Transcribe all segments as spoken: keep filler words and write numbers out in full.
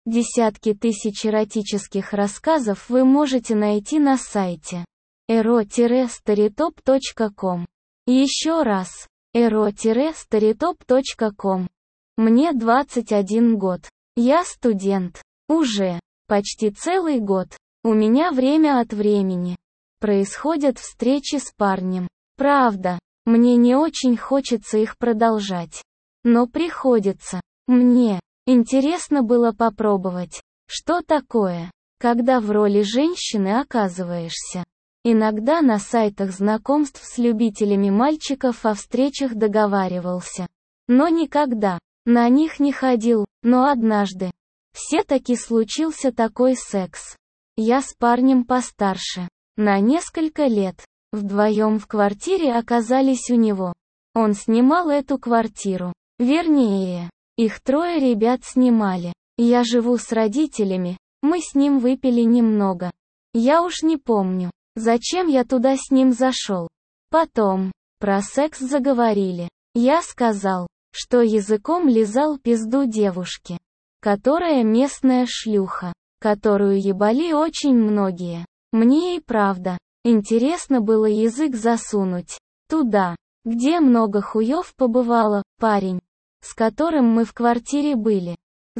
Десятки тысяч эротических рассказов вы можете найти на сайте эро старитоп точка ком. Еще раз, эро старитоп точка ком. Мне двадцать один год. Я студент. Уже почти целый год. У меня время от времени происходят встречи с парнем. Правда, мне не очень хочется их продолжать. Но приходится. Мне интересно было попробовать, что такое, когда в роли женщины оказываешься. Иногда на сайтах знакомств с любителями мальчиков о встречах договаривался. Но никогда на них не ходил, но однажды все-таки случился такой секс. Я с парнем постарше, на несколько лет, вдвоем в квартире оказались у него. Он снимал эту квартиру, вернее, их трое ребят снимали. Я живу с родителями, мы с ним выпили немного. Я уж не помню, зачем я туда с ним зашел. Потом, про секс заговорили. Я сказал, что языком лизал пизду девушки, которая местная шлюха, которую ебали очень многие. Мне и правда интересно было язык засунуть туда, где много хуев побывало. Парень, с которым мы в квартире были,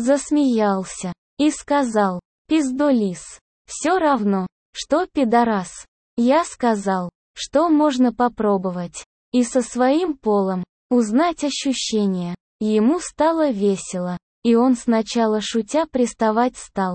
засмеялся и сказал: пиздолиз. Все равно, что пидорас. Я сказал, что можно попробовать и со своим полом узнать ощущения. Ему стало весело, и он сначала шутя приставать стал.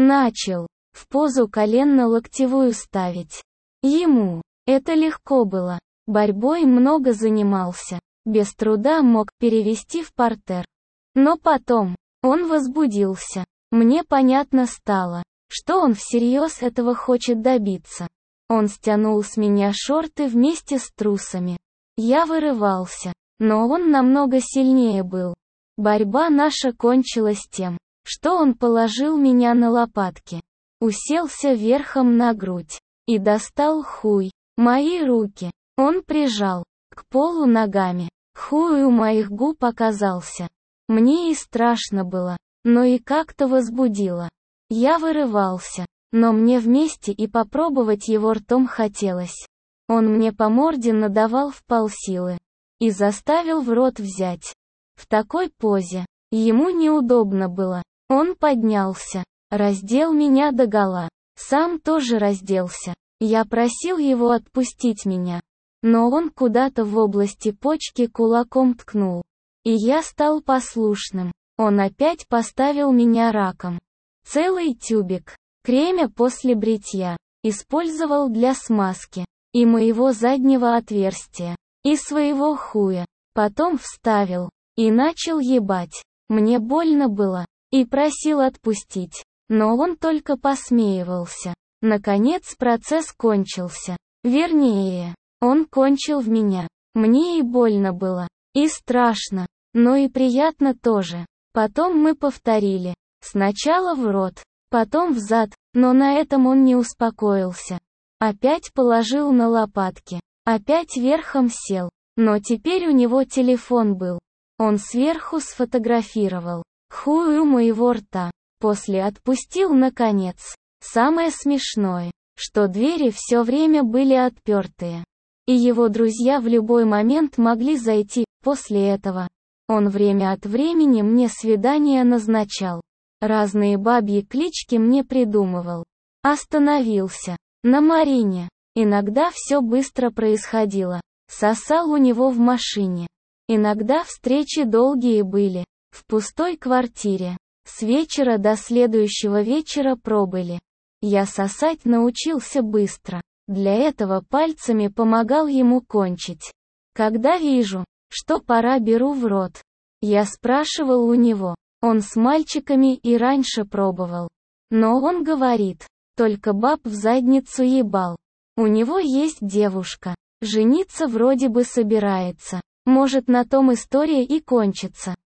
Начал в позу коленно-локтевую ставить. Ему это легко было. Борьбой много занимался, без труда мог перевести в партер. Но потом он возбудился. Мне понятно стало, что он всерьез этого хочет добиться. Он стянул с меня шорты вместе с трусами. Я вырывался, но он намного сильнее был. Борьба наша кончилась тем, что он положил меня на лопатки, уселся верхом на грудь и достал хуй. Мои руки он прижал к полу ногами. Хуй у моих губ оказался. Мне и страшно было, но и как-то возбудило. Я вырывался, но мне вместе и попробовать его ртом хотелось. Он мне по морде надавал в полсилы и заставил в рот взять. В такой позе ему неудобно было. Он поднялся, раздел меня догола, сам тоже разделся. Я просил его отпустить меня, но он куда-то в области почки кулаком ткнул. И я стал послушным. Он опять поставил меня раком. Целый тюбик кремя после бритья использовал для смазки и моего заднего отверстия, и своего хуя. Потом вставил и начал ебать. Мне больно было, и просил отпустить, но он только посмеивался. Наконец процесс кончился. Вернее, он кончил в меня. Мне и больно было, и страшно, но и приятно тоже. Потом мы повторили. Сначала в рот, потом в зад, но на этом он не успокоился. Опять положил на лопатки, опять верхом сел, но теперь у него телефон был. Он сверху сфотографировал хуй у моего рта. После отпустил наконец. Самое смешное, что двери все время были отпертые. И его друзья в любой момент могли зайти. После этого он время от времени мне свидания назначал. Разные бабьи клички мне придумывал. Остановился на Марине. Иногда все быстро происходило. Сосал у него в машине. Иногда встречи долгие были. В пустой квартире. С вечера до следующего вечера пробыли. Я сосать научился быстро. Для этого пальцами помогал ему кончить. Когда вижу, что пора, беру в рот. Я спрашивал у него. Он с мальчиками и раньше пробовал. Но он говорит, только баб в задницу ебал. У него есть девушка. Жениться вроде бы собирается. Может, на том история и кончится.